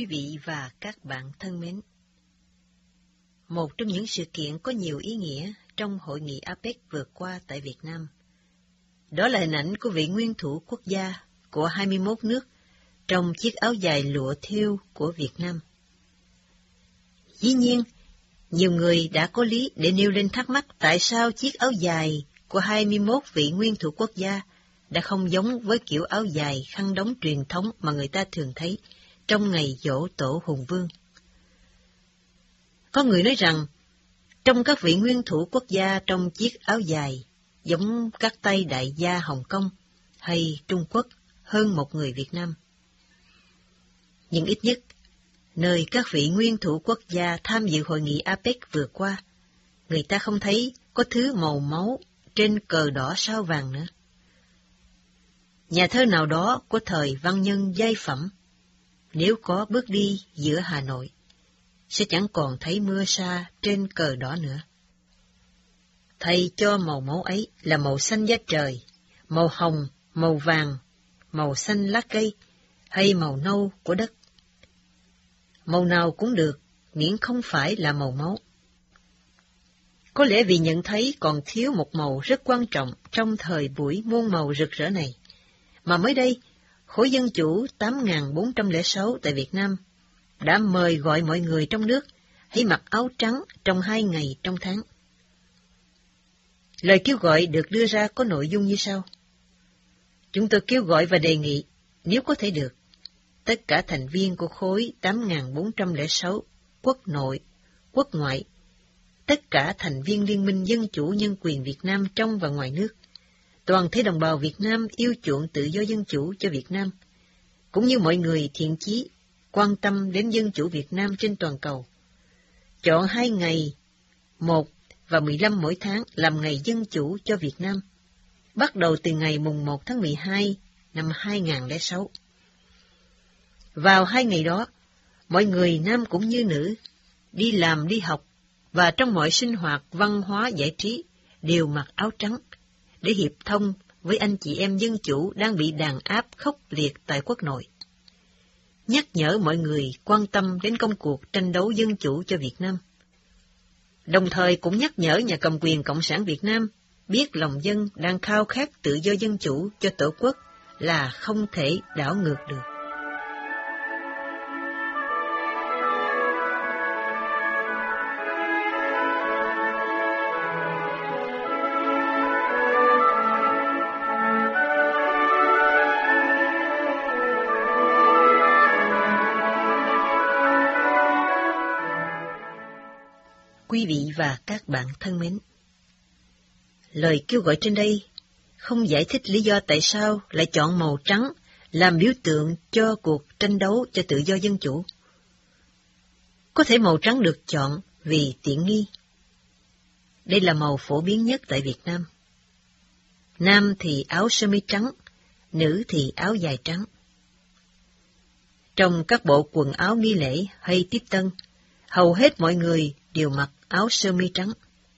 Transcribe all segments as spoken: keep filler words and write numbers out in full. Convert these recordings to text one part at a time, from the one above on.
vị và các bạn thân mến, một trong những sự kiện có nhiều ý nghĩa trong hội nghị a pếch vừa qua tại Việt Nam, đó là hình ảnh của vị nguyên thủ quốc gia của hai mươi mốt nước trong chiếc áo dài lụa thêu của Việt Nam. Dĩ nhiên, nhiều người đã có lý để nêu lên thắc mắc tại sao chiếc áo dài của hai mươi mốt vị nguyên thủ quốc gia đã không giống với kiểu áo dài khăn đóng truyền thống mà người ta thường thấy trong ngày giỗ tổ Hùng Vương. Có người nói rằng, trong các vị nguyên thủ quốc gia trong chiếc áo dài, giống các tay đại gia Hồng Kông hay Trung Quốc hơn một người Việt Nam. Nhưng ít nhất, nơi các vị nguyên thủ quốc gia tham dự hội nghị a pếch vừa qua, người ta không thấy có thứ màu máu trên cờ đỏ sao vàng nữa. Nhà thơ nào đó của thời văn nhân giai phẩm, nếu có bước đi giữa Hà Nội, sẽ chẳng còn thấy mưa sa trên cờ đỏ nữa. Thay cho màu máu ấy là màu xanh da trời, màu hồng, màu vàng, màu xanh lá cây hay màu nâu của đất. Màu nào cũng được, miễn không phải là màu máu. Có lẽ vì nhận thấy còn thiếu một màu rất quan trọng trong thời buổi muôn màu rực rỡ này, mà mới đây, Khối Dân Chủ tám nghìn bốn trăm lẻ sáu tại Việt Nam đã mời gọi mọi người trong nước hãy mặc áo trắng trong hai ngày trong tháng. Lời kêu gọi được đưa ra có nội dung như sau. Chúng tôi kêu gọi và đề nghị, nếu có thể được, tất cả thành viên của khối tám nghìn bốn trăm lẻ sáu, quốc nội, quốc ngoại, tất cả thành viên Liên minh Dân Chủ Nhân quyền Việt Nam trong và ngoài nước, toàn thể đồng bào Việt Nam yêu chuộng tự do dân chủ cho Việt Nam, cũng như mọi người thiện chí, quan tâm đến dân chủ Việt Nam trên toàn cầu. Chọn hai ngày, một và mười lăm mỗi tháng làm ngày dân chủ cho Việt Nam, bắt đầu từ ngày mùng một tháng mười hai năm hai nghìn lẻ sáu. Vào hai ngày đó, mọi người nam cũng như nữ, đi làm đi học, và trong mọi sinh hoạt văn hóa giải trí đều mặc áo trắng, để hiệp thông với anh chị em dân chủ đang bị đàn áp khốc liệt tại quốc nội. Nhắc nhở mọi người quan tâm đến công cuộc tranh đấu dân chủ cho Việt Nam. Đồng thời cũng nhắc nhở nhà cầm quyền Cộng sản Việt Nam biết lòng dân đang khao khát tự do dân chủ cho Tổ quốc là không thể đảo ngược được. Quý vị và các bạn thân mến, lời kêu gọi trên đây không giải thích lý do tại sao lại chọn màu trắng làm biểu tượng cho cuộc tranh đấu cho tự do dân chủ. Có thể màu trắng được chọn vì tiện nghi. Đây là màu phổ biến nhất tại Việt Nam. Nam thì áo sơ mi trắng, nữ thì áo dài trắng. Trong các bộ quần áo nghi lễ hay tiếp tân, hầu hết mọi người đều mặc áo sơ mi trắng.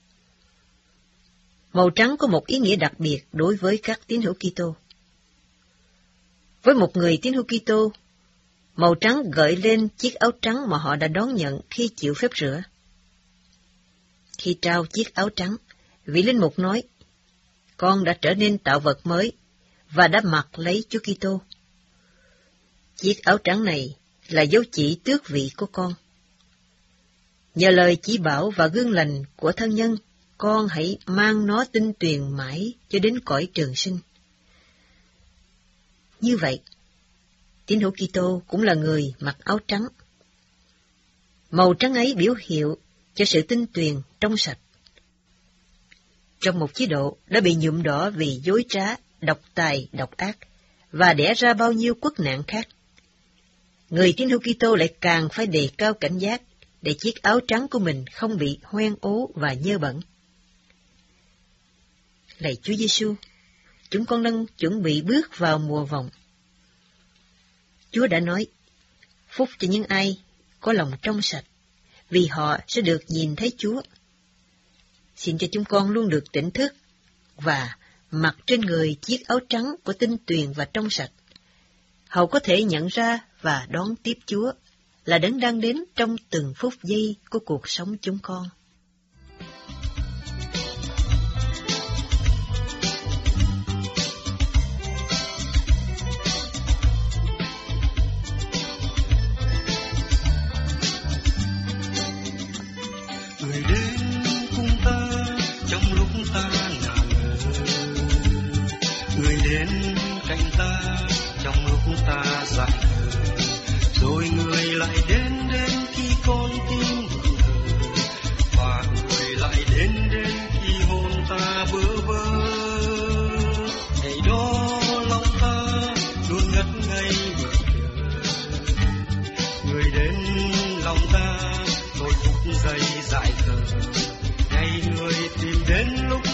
Màu trắng có một ý nghĩa đặc biệt đối với các tín hữu Kitô. Với một người tín hữu Kitô, màu trắng gợi lên chiếc áo trắng mà họ đã đón nhận khi chịu phép rửa. Khi trao chiếc áo trắng, vị linh mục nói, con đã trở nên tạo vật mới và đã mặc lấy Chúa Kitô. Chiếc áo trắng này là dấu chỉ tước vị của con. Nhờ lời chỉ bảo và gương lành của thân nhân, con hãy mang nó tinh tuyền mãi cho đến cõi trường sinh. Như vậy, tín hữu Kitô cũng là người mặc áo trắng. Màu trắng ấy biểu hiệu cho sự tinh tuyền trong sạch. Trong một chế độ đã bị nhuộm đỏ vì dối trá, độc tài, độc ác, và đẻ ra bao nhiêu quốc nạn khác, người tín hữu Kitô lại càng phải đề cao cảnh giác để chiếc áo trắng của mình không bị hoen ố và nhơ bẩn. Lạy Chúa Giêsu, chúng con đang chuẩn bị bước vào mùa vọng. Chúa đã nói, phúc cho những ai có lòng trong sạch, vì họ sẽ được nhìn thấy Chúa. Xin cho chúng con luôn được tỉnh thức và mặc trên người chiếc áo trắng của tinh tuyền và trong sạch, hầu có thể nhận ra và đón tiếp Chúa là Đấng đang đến trong từng phút giây của cuộc sống chúng con. Người đến cùng ta trong lúc ta ngả ngơ, người đến cạnh ta trong lúc ta dại khờ, rồi người lại đến đến khi con tim buồn thờ, và người lại đến đến khi hồn ta bơ vơ. Ngày đó lòng ta luôn ngất ngây ngỡ chờ, người đến lòng ta thôi phút giây dại khờ, ngày người tìm đến lúc